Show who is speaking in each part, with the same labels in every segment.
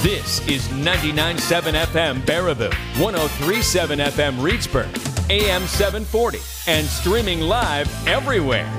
Speaker 1: This is 99.7 FM Baraboo, 103.7 FM Reedsburg, AM 740, and streaming live everywhere.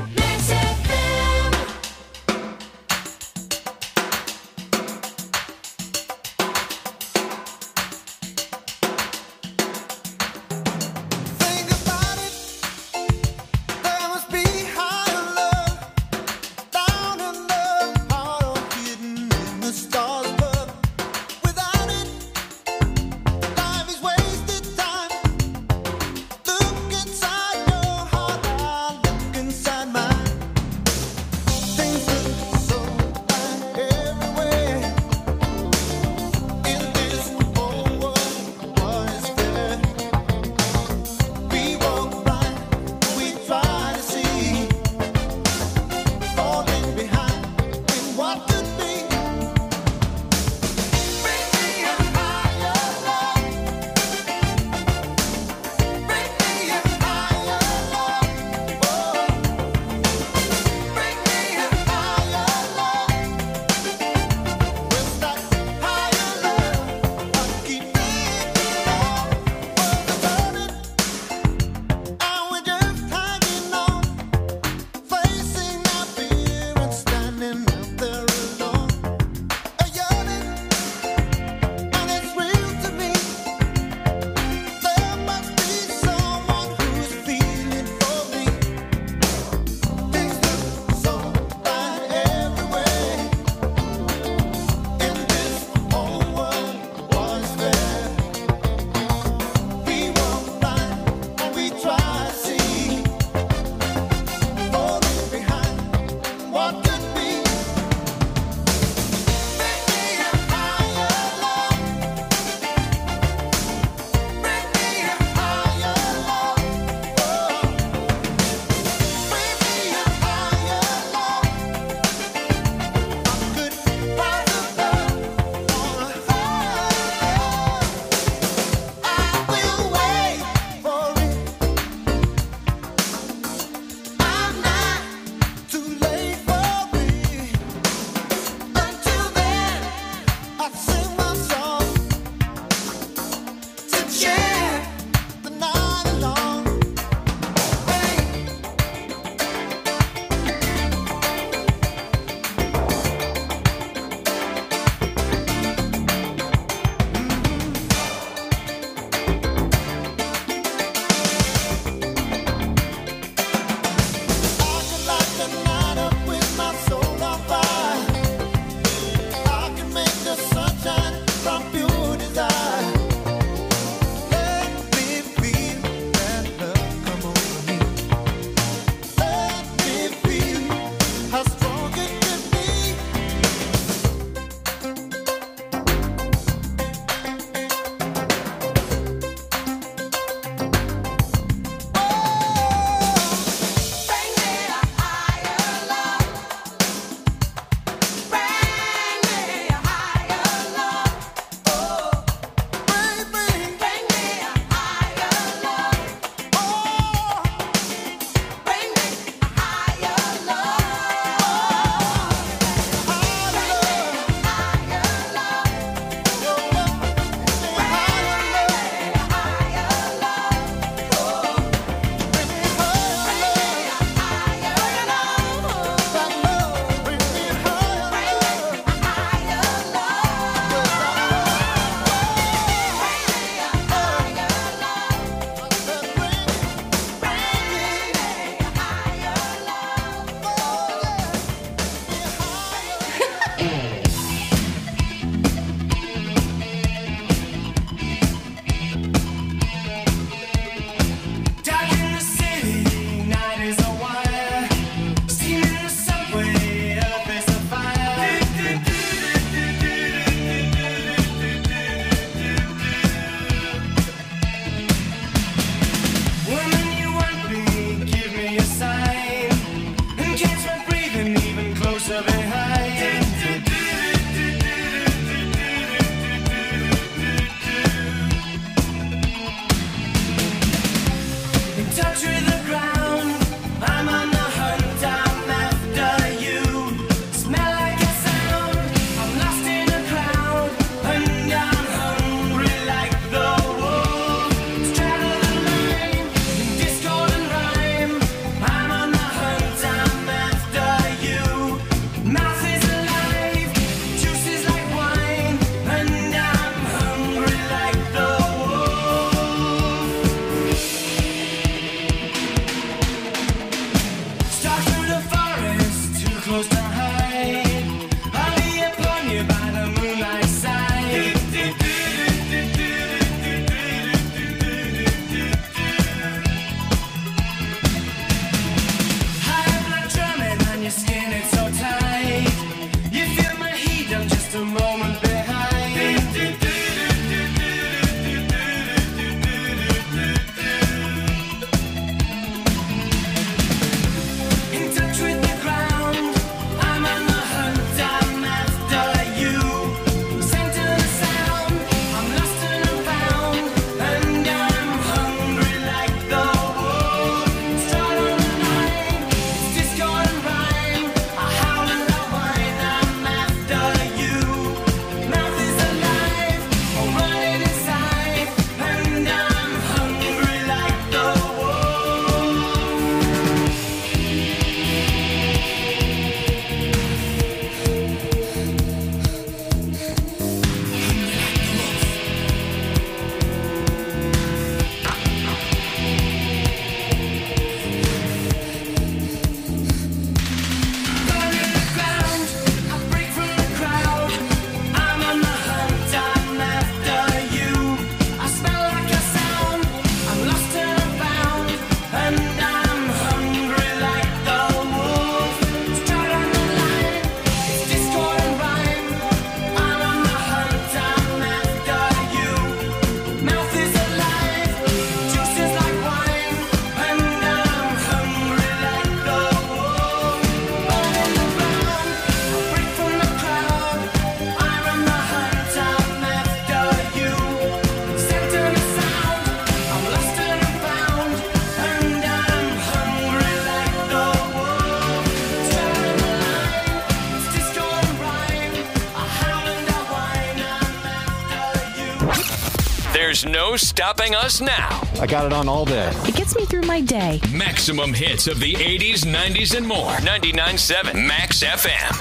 Speaker 1: There's no stopping us now.
Speaker 2: I got it on all day.
Speaker 3: It gets me through my day.
Speaker 1: Maximum hits of the 80s, 90s, and more. 99.7 Max FM.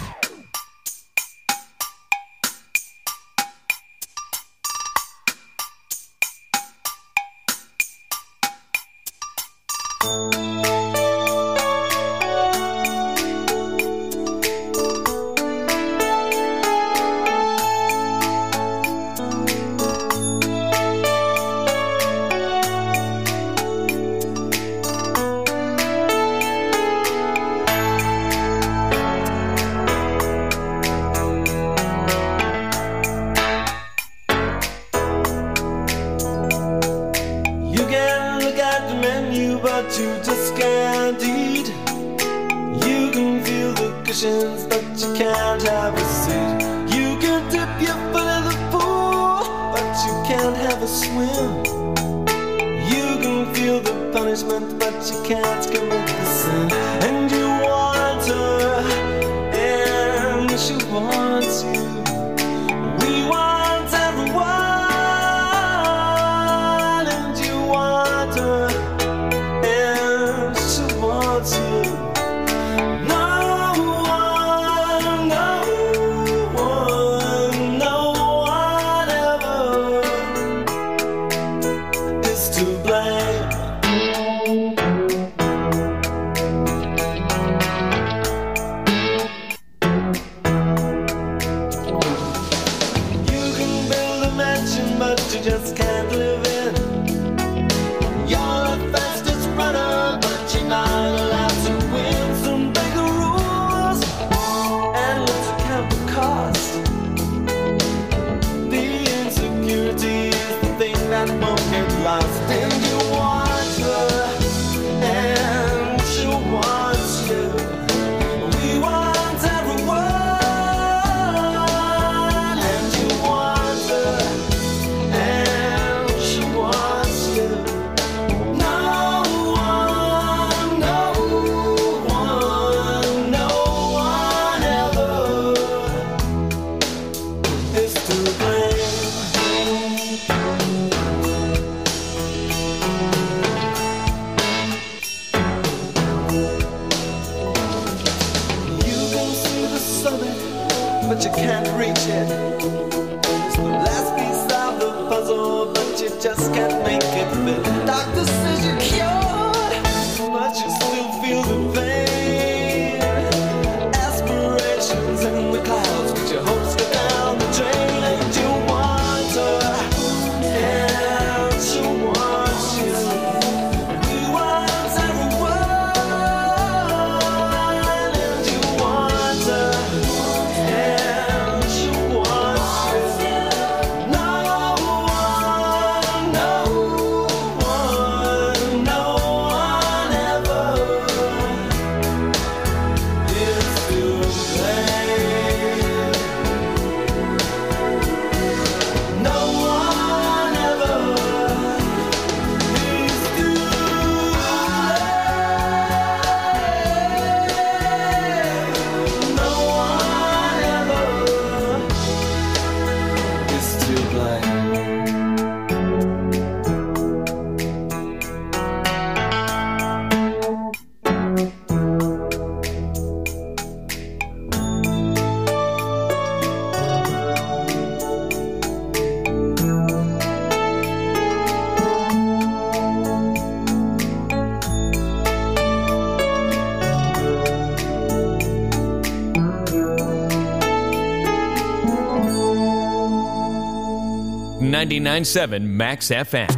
Speaker 1: .7 Max FM.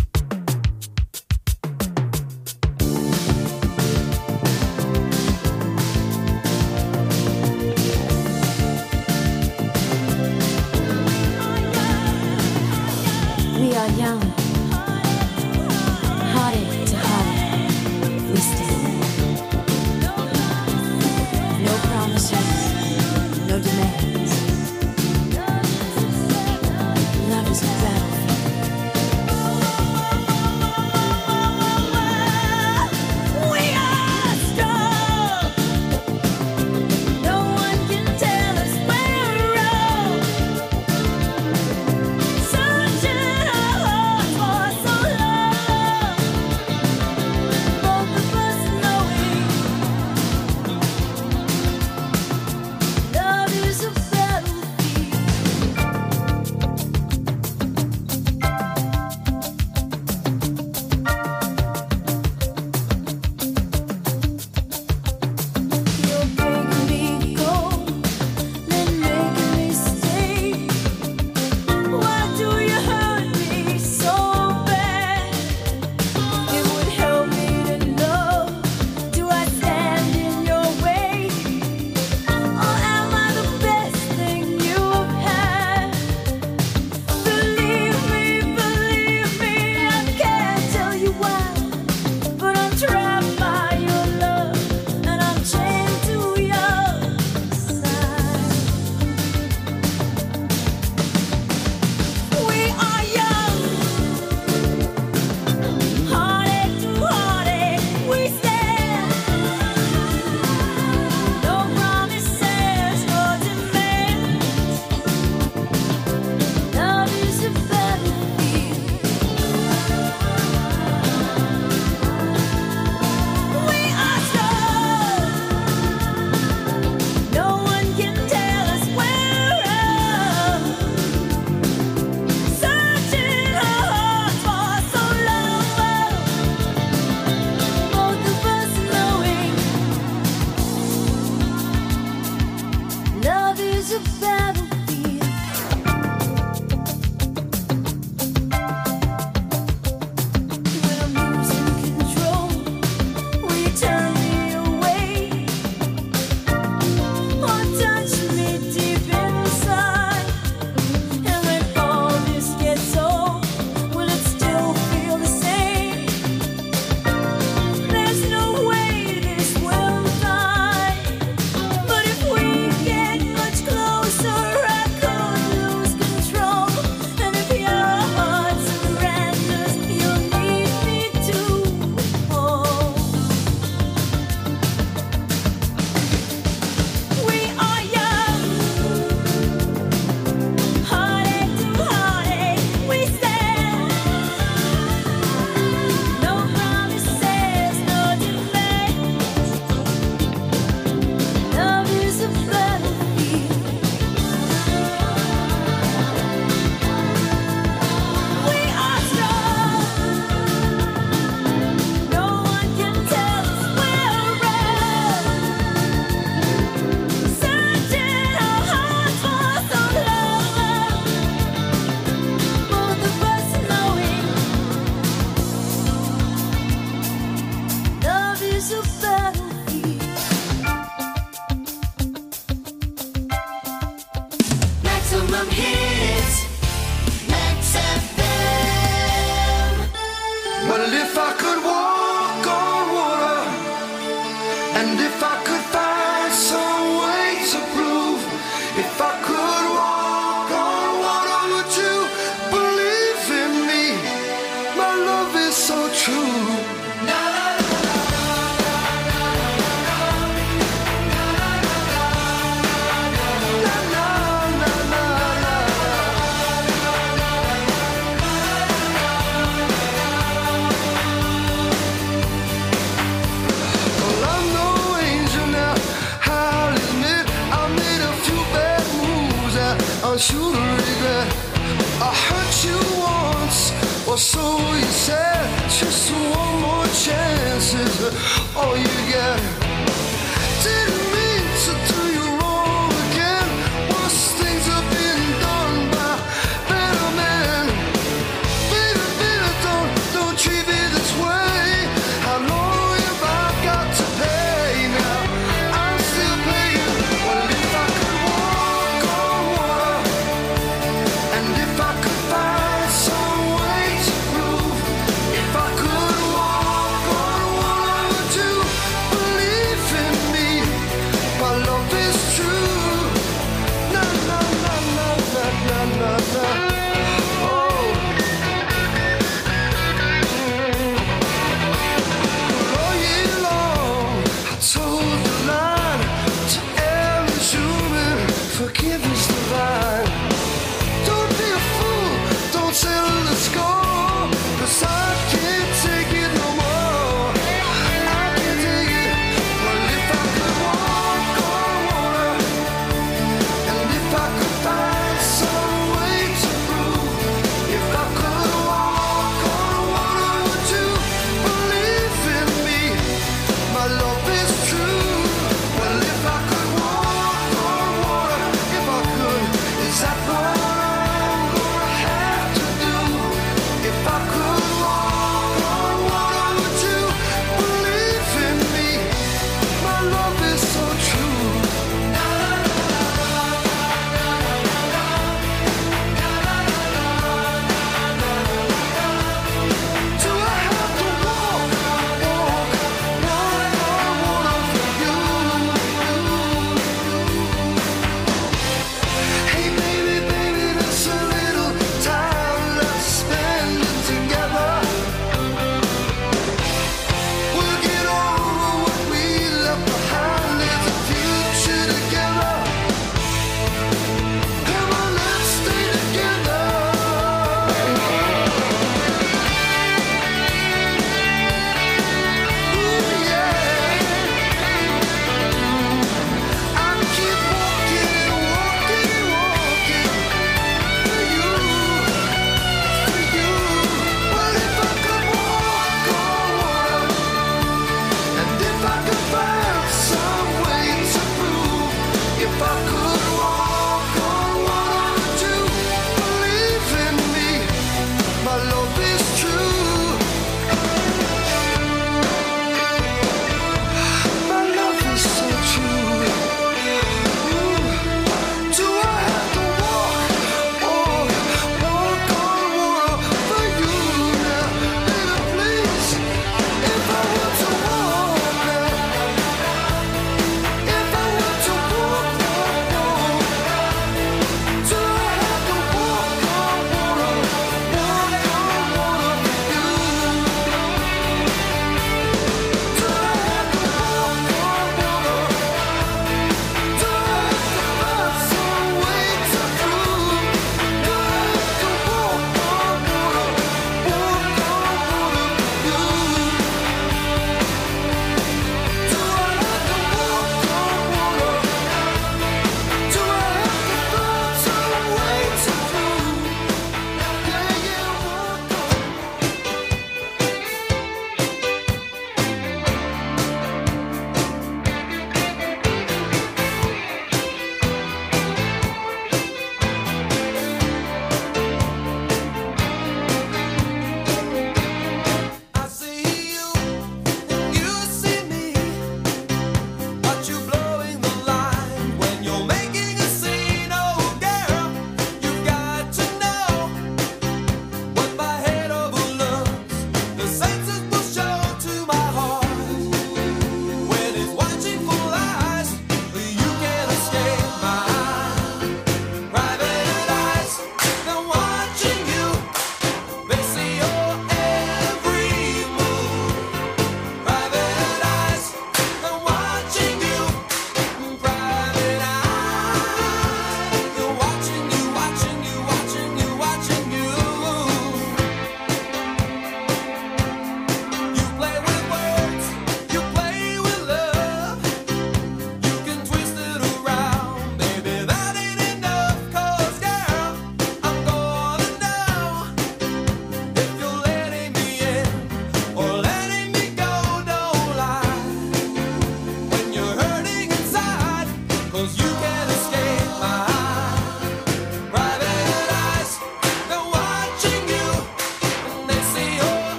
Speaker 4: We are young, hearted to heart, we stand. No promises, no demands. Love is a battlefield. We are strong. No one can tell us we're wrong. Sunshine, oh,
Speaker 2: to regret. I hurt you once, or so you said. Just one more chance is all you get. Didn't mean to do you wrong again. Worse things have been done by better men. Better, don't treat me this way. How long have I got to pay now? I'm still paying. Well, if I could walk on water, and if I could find some way to prove, if I could walk on water, would you believe in me?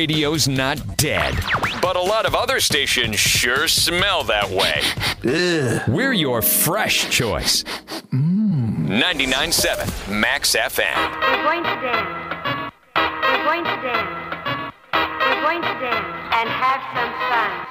Speaker 1: radio's not dead, but a lot of other stations sure smell that way. We're your fresh choice. 99.7 Max FM.
Speaker 3: We're going to dance. We're going to dance. We're going to dance and have some fun.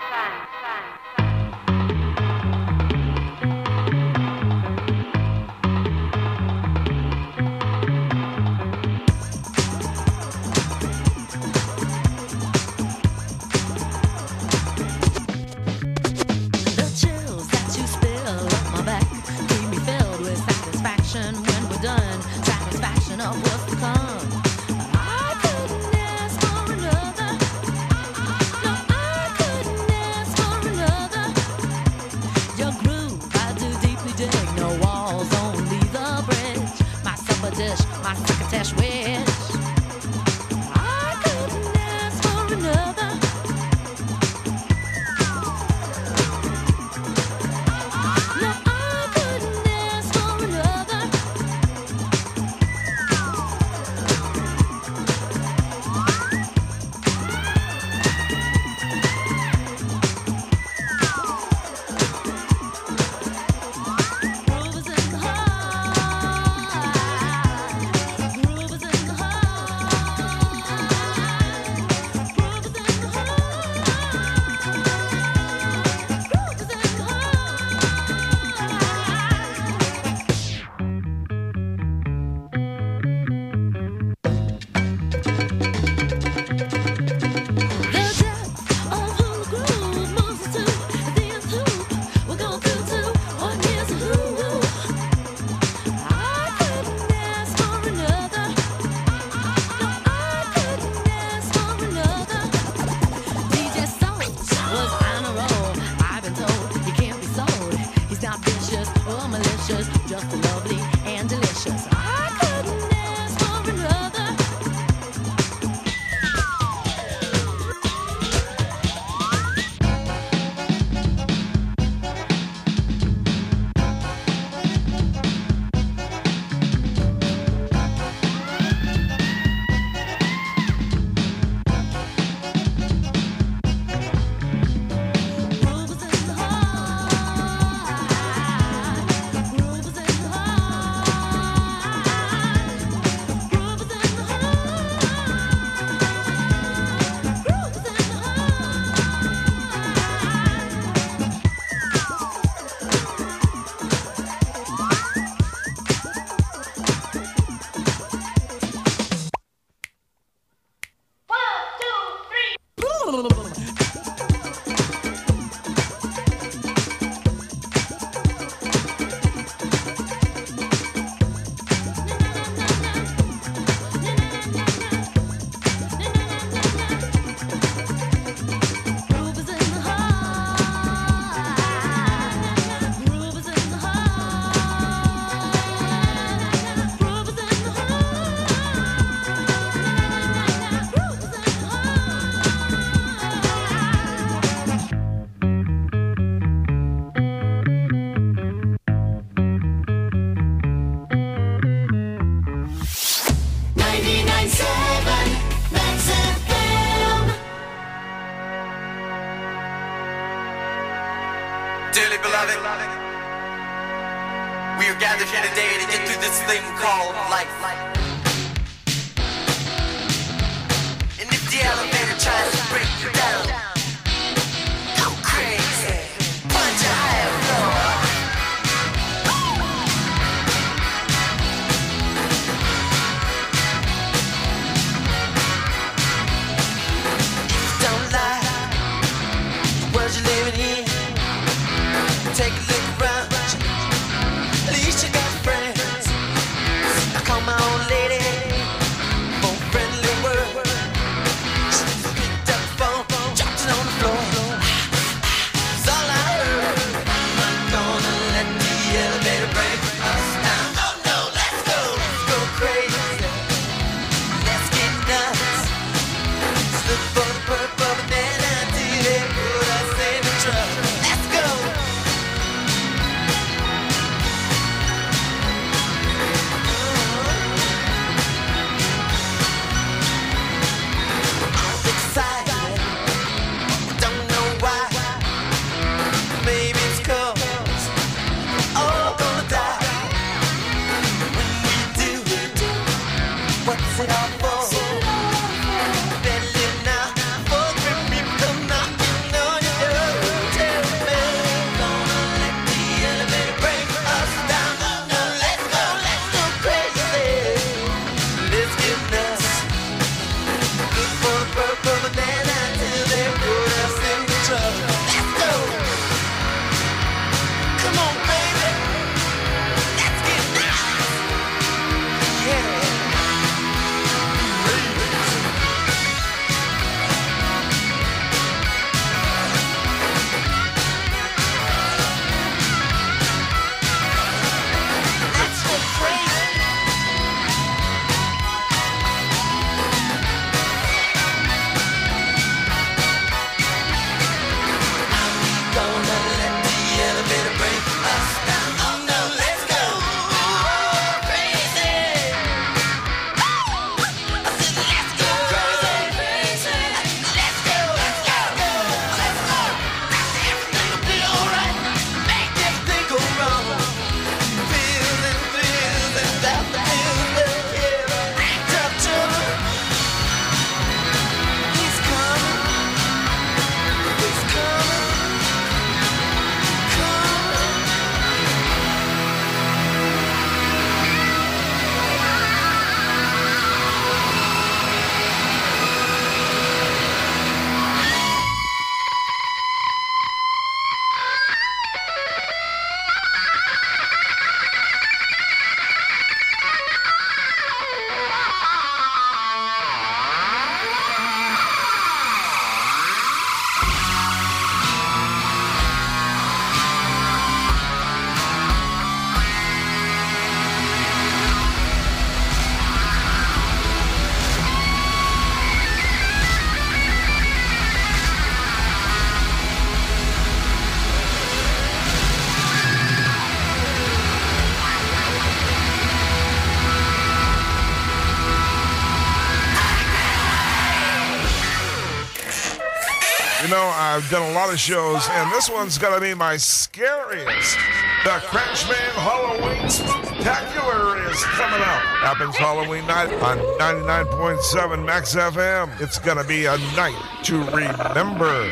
Speaker 5: We are gathered here today to get through this thing called life. And if the elevator tries to break you down, go crazy, punch a higher floor. Don't lie, the world you're living in. Take a look around. At least you got friends. Come on, lady, for a friendly word.
Speaker 6: You know, I've done a lot of shows, and this one's going to be my scariest. The Crashman Halloween Spectacular is coming out. Happens Halloween night on 99.7 Max FM. It's going to be a night to remember.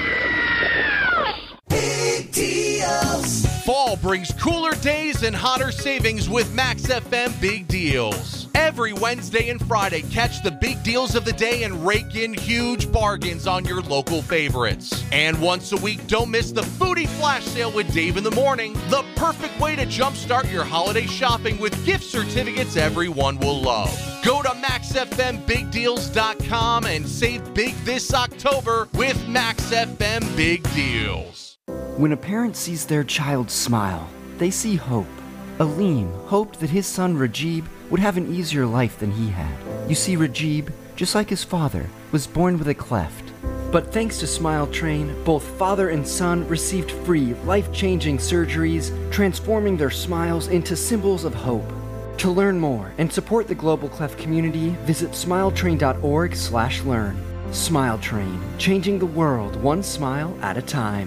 Speaker 2: Big deals.
Speaker 7: Fall brings cooler days and hotter savings with Max FM Big Deals. Every Wednesday and Friday, catch the big deals of the day and rake in huge bargains on your local favorites. And once a week, don't miss the Foodie Flash Sale with Dave in the Morning, the perfect way to jumpstart your holiday shopping with gift certificates everyone will love. Go to MaxFMBigDeals.com and save big this October with Max FM Big Deals.
Speaker 8: When a parent sees their child smile, they see hope. Aleem hoped that his son Rajib would have an easier life than he had. You see, Rajib, just like his father, was born with a cleft. But thanks to Smile Train, both father and son received free, life-changing surgeries, transforming their smiles into symbols of hope. To learn more and support the Global Cleft community, visit smiletrain.org/learn. Smile Train, changing the world one smile at a time.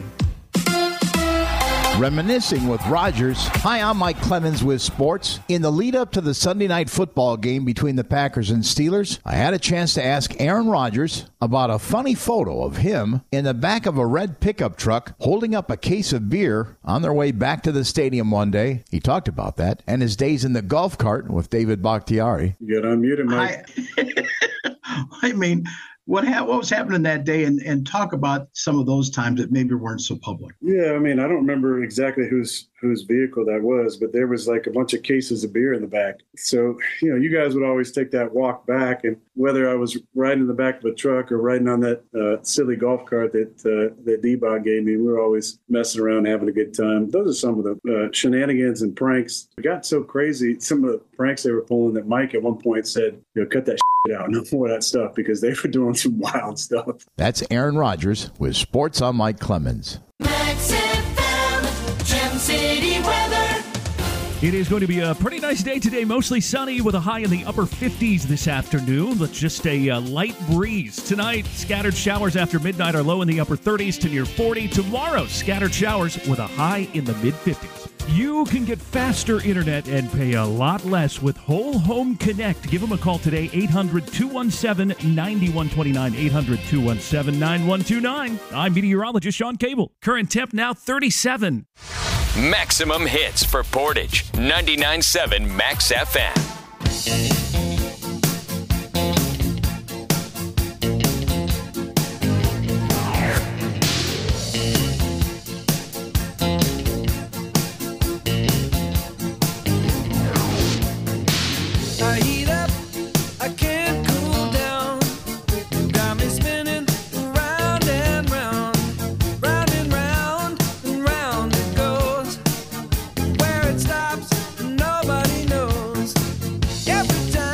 Speaker 9: Reminiscing with Rogers. Hi, I'm Mike Clemens with sports. In the lead up to the Sunday night football game between the Packers and Steelers, I had a chance to ask Aaron Rodgers about a funny photo of him in the back of a red pickup truck holding up a case of beer on their way back to the stadium one day. He talked about that and his days in the golf cart with David Bakhtiari.
Speaker 10: You got unmuted, Mike.
Speaker 11: I mean, what was happening that day, and talk about some of those times that maybe weren't so public.
Speaker 10: Yeah, I mean, I don't remember exactly whose vehicle that was, but there was like a bunch of cases of beer in the back. So, you know, you guys would always take that walk back, and whether I was riding in the back of a truck or riding on that silly golf cart that D-Bot gave me, we were always messing around, having a good time. Those are some of the shenanigans and pranks. It got so crazy, some of the pranks they were pulling, that Mike at one point said, you know, cut that out, no more of that stuff, because they were doing some wild stuff.
Speaker 9: That's Aaron Rodgers with Sports on Mike Clemens.
Speaker 2: Max FM, Gem City weather.
Speaker 12: It is going to be a pretty nice day today, mostly sunny with a high in the upper 50s this afternoon with just a light breeze. Tonight, scattered showers after midnight are low in the upper 30s to near 40. Tomorrow, scattered showers with a high in the mid-50s. You can get faster internet and pay a lot less with Whole Home Connect. Give them a call today, 800-217-9129, 800-217-9129. I'm meteorologist Sean Cable. Current temp now 37.
Speaker 1: Maximum hits for Portage. 99.7 Max FM.
Speaker 2: I heat up, I can't cool down. You got me spinning round and round, round and round and round it goes. Where it stops, nobody knows. Every time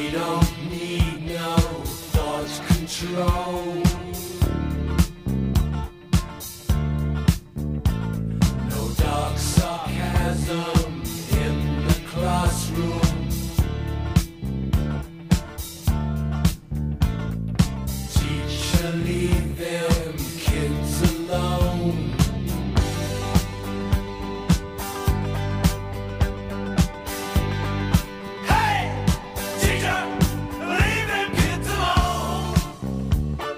Speaker 2: We don't need no thought control. No dark sarcasm in the classroom. Teacher, leave them kids alone. Hey, teacher, leave them kids alone.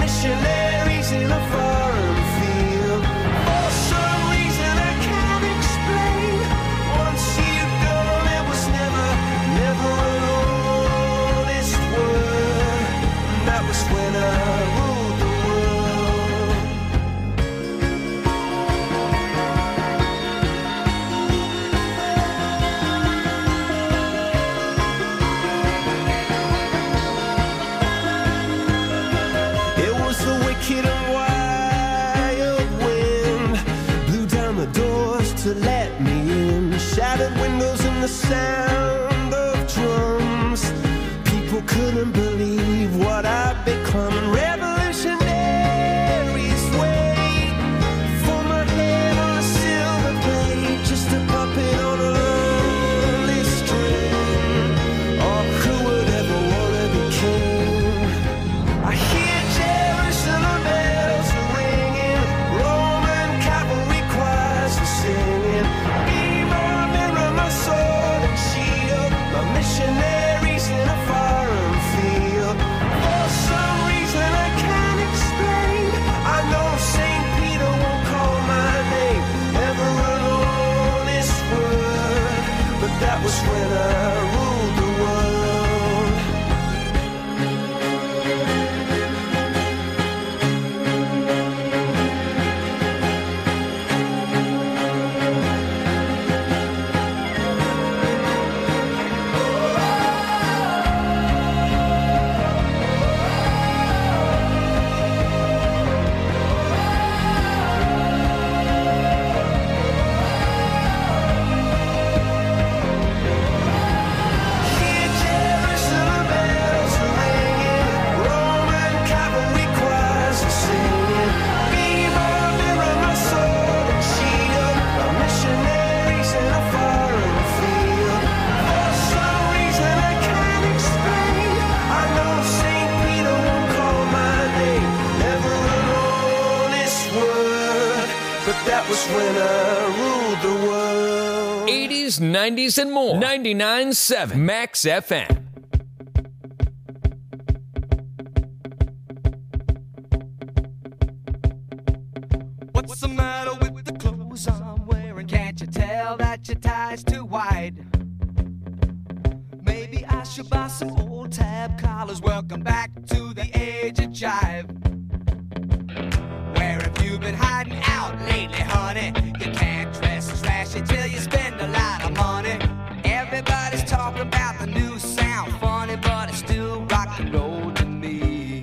Speaker 2: missionaries in a foreign field. For some reason I can't explain. Once you've gone, it was never an honest word. And that was when I ruled the world. It was the wicked and wild wind blew down the doors to let me in. Shattered windows and the sound of drums. People couldn't believe what I'd become. Revolutionaries wait for my head on a silver plate, just a puppet on a lonely string. Oh, who would ever wanna be king? I hear Jerusalem bells are ringing, Roman cavalry choirs are singing. Mirror, mirror, my sword and shield, my missionaries in a foreign field. For some reason I can't explain, I know St. Peter won't call my name, never an honest word, but that was when I ruled the world. Hear Jerusalem bells are ringing, Roman cavalry choirs are singing. Mirror, mirror, my sword and shield, my missionaries in a foreign field. For some reason I can't explain, I know St. Peter won't call my name, never an honest word, but that was when I ruled the world.
Speaker 1: 80s, 90s, and more. 99.7 Max FM.
Speaker 2: What's the matter with the clothes I'm wearing? Can't you tell that your tie's too wide? Maybe I should buy some old tab collars. Welcome back to the age of jive. Where have you been hiding out lately, honey? You can't dress as flashy till you spend a lot of money. Everybody's talking about the new sound, funny, but it's still rock and roll to me.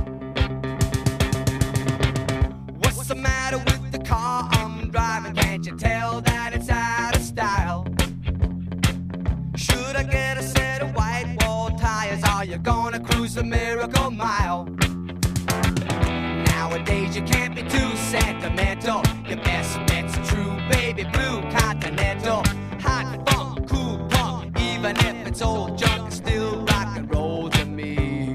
Speaker 2: What's the matter with the car I'm driving? Can't you tell that it's out of style? Should I get a set of white wall tires? Are you gonna cruise the Miracle Mile? Nowadays you can't be too sentimental. Your best bet's a true baby blue Continental. Hot funk, cool punk, even if it's old junk, it's still rock and roll to me.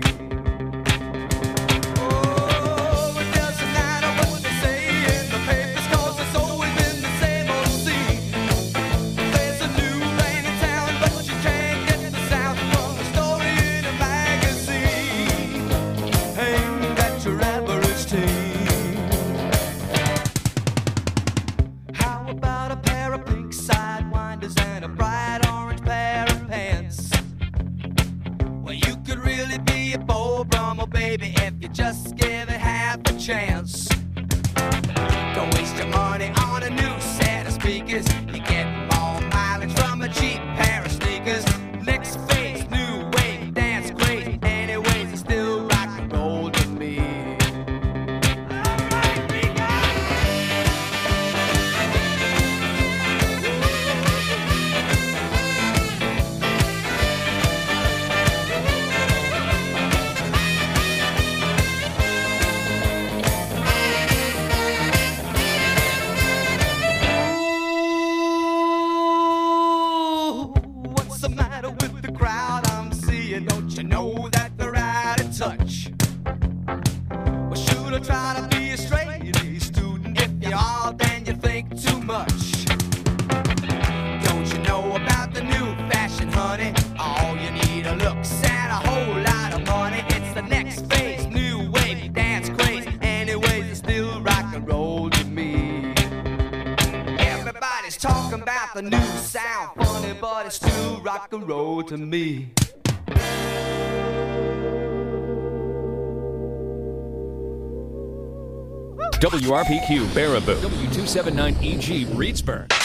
Speaker 2: Oh, it doesn't matter what they say in the papers, 'cause it's always been the same old scene. There's a new rain in town, but you can't get the sound from a story in a magazine. Ain't that your average teen? How about a pair of pink sidewinders and a bright orange pair of pants? Well, you could really be a Beau Brummel, baby, if you just give it half a chance. Don't waste your money on a new set of speakers. You get more mileage from a cheap pair of sneakers. Next phase, new wave, dance great. Anyways, it's still rock and roll to me. What's the matter with the crowd I'm seeing? Don't you know that they're out of touch? Well, should I try to be a straight A student? If you are, then you think too much. Don't you know about the new fashion, honey? All you need are looks and a whole lot of money. It's the next phase, new wave, dance
Speaker 13: out the new sound. Funny, but it's still rock and roll to me.
Speaker 1: WRPQ Baraboo, W279EG Reedsburg.